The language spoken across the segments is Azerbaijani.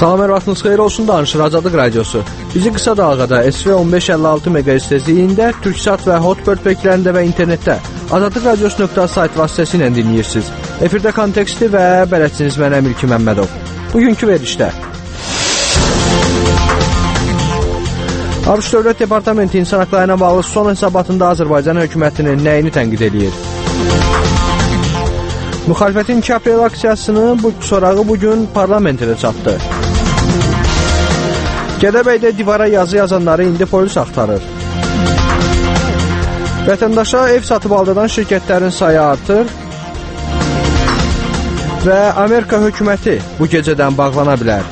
Salam, hər vaxtınız xeyir olsun, danışır Azadlıq Radiosu. Bizi qısa dalğada SV 1556 MHz tezliyində, Türksat və Hotbird beklərində və internetdə azadlıqradios.sayt vasitəsilə dinləyirsiniz. Efirdə konteksti və bələdçiniz mən Əmir Məmmədov. Bugünkü verilişdə ABŞ Dövlət Departamenti insan haqlarına bağlı son hesabatında Azərbaycan hökumətinin nəyini tənqid edir? Müxalifətin 2 aprel aksiyasının sorağı bugün parlamentə çatdı. Gədəbəydə divara yazı yazanları indi polis axtarır. Vətəndaşa ev satıb aldıran şirkətlərin sayı artır və Amerika hökuməti bu gecədən bağlana bilər.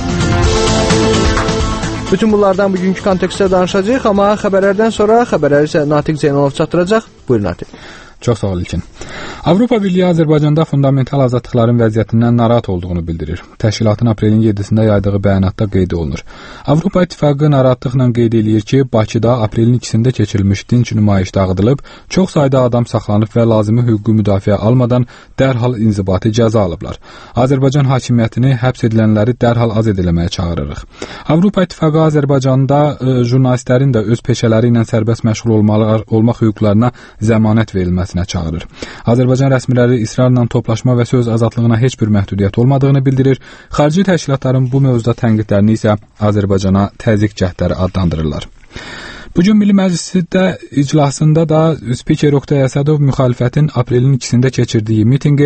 Bütün bunlardan bugünkü kontekstdə danışacağıq, amma xəbərlərdən sonra xəbərləri isə Natiq Zeynalov çatdıracaq. Buyurun Natiq. Çox sağ ol İlkin. Avropa Birliyi Azərbaycanda fundamental azadlıqların vəziyyətindən narahat olduğunu bildirir. Təşkilatın aprelin 7-sində yaydığı bəyanatda qeyd olunur. Avropa İttifaqı narahatlıqla qeyd edir ki, Bakıda aprelin 2-sində keçirilmiş dinç nümayiş dağıdılıb, çox sayda adam saxlanıb və lazımi hüquqi müdafiə almadan dərhal inzibati cəza alıblar. Azərbaycan hakimiyyətini həbs edilənləri dərhal azad eləməyə çağırırıq. Avropa İttifaqı Azərbaycanda jurnalistlərin də öz peşələri ilə sərbəst məşğul olmaq hüquqlarına zəmanət verilməsinə çağırır. Azərbaycan rəsmiləri israrla toplaşma və söz azadlığına heç bir məhdudiyyət olmadığını bildirir. Xarici təşkilatların bu mövzuda tənqidlərini isə Azərbaycana təzyiq cəhdləri adlandırırlar. Bugün Milli Məclisdə iclasında da spiker Oqtay Əsədov müxalifətin aprelin 2-sində keçirdiyi mitinqi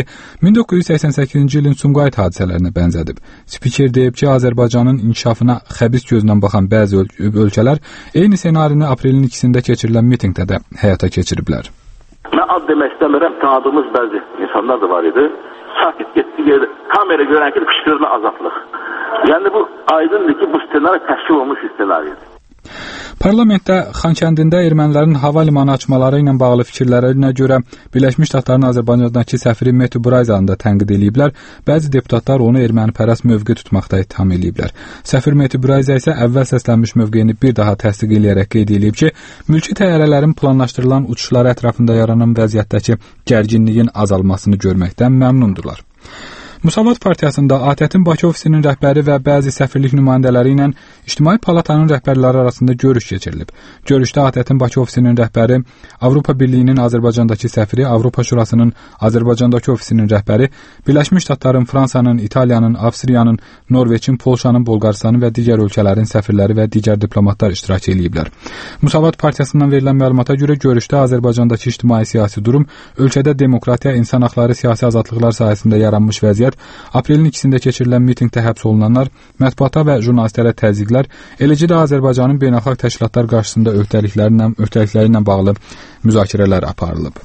1988-ci ilin Sumqayıt hadisələrinə bənzədib. Spiker deyib ki, Azərbaycanın inkişafına xəbis gözlə baxan bəzi ölkələr eyni senarini aprelin 2-sində keçirilən mitinqdə də həyata keçiriblər. Mən ad demək istəmirəm, tanıdığımız bəzi insanlar da var idi. Sakit getdiyi yerdə kamera görən ki, qışqırma azadlıq. Yəni bu aydındır ki, bu ssenari təşkil olmuş ssenaridir. Parlamentdə Xankəndində ermənilərin hava limanı açmaları ilə bağlı fikirlərinə görə Birləşmiş Ştatların Azərbaycandakı səfiri Metu Brayzanı da tənqid ediblər. Bəzi deputatlar onu ermənipərəst mövqe tutmaqda ittiham ediblər. Səfir Metu Brayza isə əvvəl səslənmiş mövqeyini bir daha təsdiq edərək qeyd edib ki, mülki təyyarələrin planlaşdırılan uçuşları ətrafında yaranan vəziyyətdəki gərginliyin azalmasını görməkdən məmnundurlar. Müsavat Partiyasında ATƏT-in Bakı ofisinin rəhbəri və bəzi səfirlik nümayəndələri ilə İctimai Palatanın rəhbərləri arasında görüş keçirilib. Görüşdə ATƏT-in Bakı ofisinin rəhbəri, Avropa Birliyinin Azərbaycandakı səfiri, Avropa Şurasının Azərbaycandakı ofisinin rəhbəri, Birləşmiş Ştatların, Fransanın, İtaliyanın, Avstriyanın, Norveçin, Polşanın, Bolqarıstanın və digər ölkələrin səfirləri və digər diplomatlar iştirak ediblər. Müsavat Partiyasından verilən məlumata görə görüşdə Azərbaycandakı ictimai-siyasi durum, ölkədə demokratiya, insan haqları, siyasi azadlıqlar sayəsində yaranmış vəziyyət, aprelin 2-sində keçirilən mitinqdə həbs olunanlar, mətbuata və jurnalistlərə təzyiqlər, eləcə də Azərbaycanın beynəlxalq təşkilatlar qarşısında öhdəlikləri ilə bağlı müzakirələr aparılıb.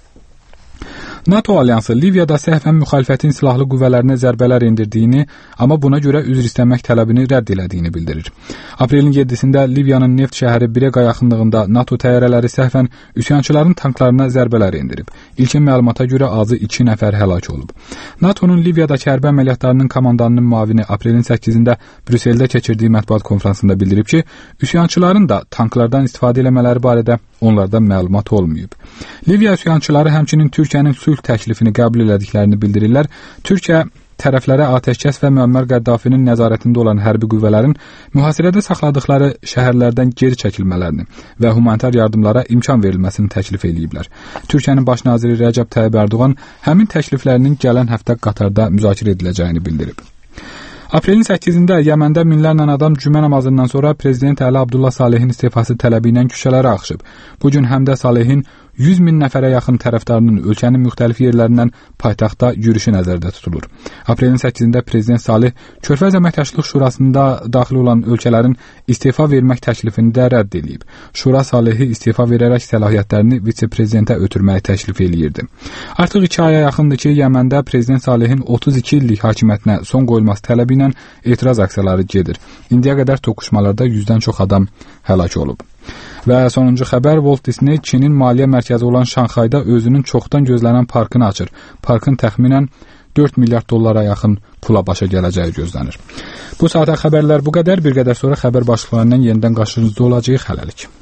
NATO alyansı Liviyada səhvən müxalifətin silahlı qüvvələrinə zərbələr endirdiyini, amma buna görə üzr istəmək tələbini rədd elədiyini bildirir. Aprelin 7-sində Liviyanın neft şəhəri Breqa yaxınlığında NATO təyyarələri səhvən üsyançıların tanklarına zərbələr endirib. İlkin məlumata görə azı 2 nəfər həlak olub. NATO'nun Liviyadakı hərbi əməliyyatlarının komandanının müavini aprelin 8-də Brüsseldə keçirdiyi mətbuat konfransında bildirib ki, üsyançıların da tanklardan istifadə etmələri barədə onlardan məlumat olmayıb. Liviya üsyançıları həmçinin Türkiyənin sülh təklifini qəbul elədiklərini bildirirlər. Türkiyə tərəflərə atəşkəs və Müəmmər Qəddafinin nəzarətində olan hərbi qüvvələrin mühasirədə saxladıkları şəhərlərdən geri çəkilmələrini və humanitar yardımlara imkan verilməsini təklif ediblər. Türkiyənin baş naziri Rəcəb Tayyib Ərdoğan həmin təkliflərinin gələn həftə Qatarda müzakirə ediləcəyini bildirib. Aprelin 8-də Yəməndə minlərlə adam cümə namazından sonra Prezident Əli Abdullah Salehin istifası tələbi ilə küçələrə axışıb. Bugün həm də Salehin 100 min nəfərə yaxın tərəfdarının ölkənin müxtəlif yerlərindən paytaxtda yürüşü nəzərdə tutulur. Aprelin 8-də Prezident Salih Körfəz Əməkdaşlıq Şurasında daxil olan ölkələrin istefa vermək təklifini də rədd edib. Şura Salehi istefa verərək səlahiyyətlərini vitse-prezidentə ötürməyi təklif eləyirdi. Artıq 2 aya yaxındır ki, Yəməndə Prezident Salehin 32 illik hakimiyyətinə son qoyulması tələbi ilə etiraz aksiyaları gedir. İndiyə qədər toqquşmalarda 100-dən çox adam həlak olub. Və sonuncu xəbər, Walt Disney Çinin maliyyə mərkəzi olan Şanxayda özünün çoxdan gözlənən parkını açır. Parkın təxminən 4 milyard dollara yaxın pula başa gələcəyi gözlənir. Bu saata xəbərlər bu qədər. Bir qədər sonra xəbər başlıqlarından yenidən qarşınızda olacağıq. Hələlik.